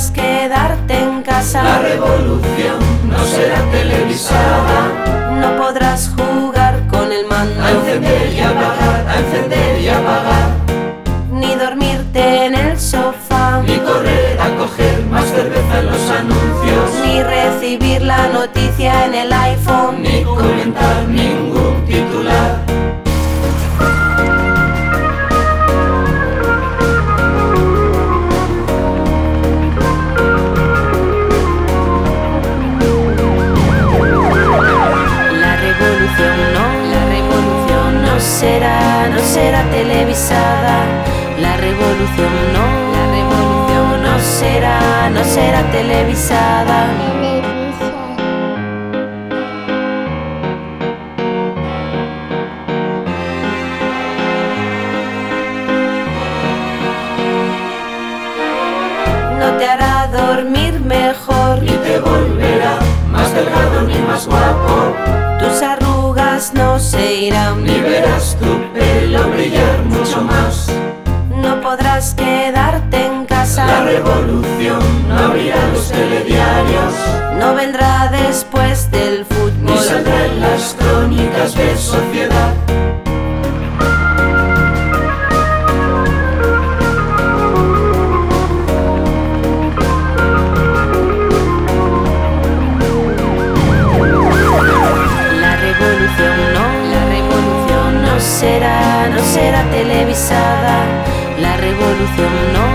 podrás quedarte en casa. La revolución no será televisada. No podrás jugar con el mando, A encender y apagar, a encender y apagar. ni dormirte en el sofá, Ni correr a coger más cerveza en los anuncios. ni recibir la noticia en el iPhone, Ni comentar ningún titular. no será televisada. La revolución no será televisada. No te hará dormir mejor, Ni te volverá más delgado ni más guapo. tus arrugas no se irán, Ni verás tu pelo brillar mucho más. no podrás quedarte en casa. La revolución no abrirá los telediarios. No vendrá después del Ni fútbol, saldrá en las crónicas de sociedad. no será televisada. La revolución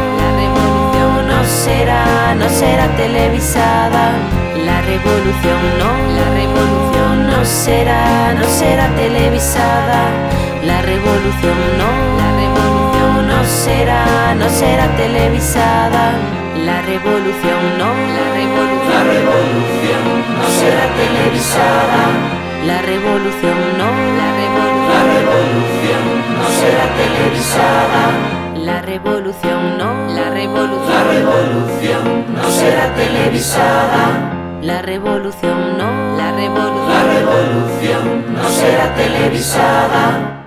no será televisada. La revolución no será televisada. La revolución no será televisada. La revolución La revolución no será televisada. La revolución La revolución no será televisada. La revolución La revolución no será televisada. La revolución La revolución no será televisada.